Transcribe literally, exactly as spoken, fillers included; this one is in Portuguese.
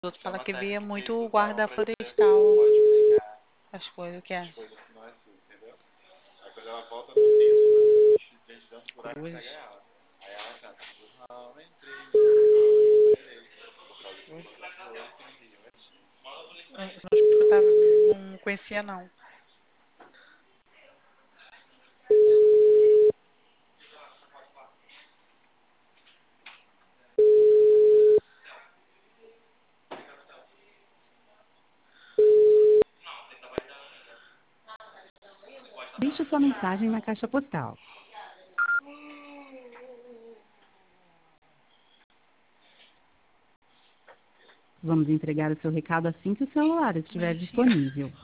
outros falam que via muito o guarda florestal, as coisas, o que é? Cruz. Não, não escutava, não conhecia não. Deixe sua mensagem na caixa postal. Vamos entregar o seu recado assim que o celular estiver Bonitinho. disponível.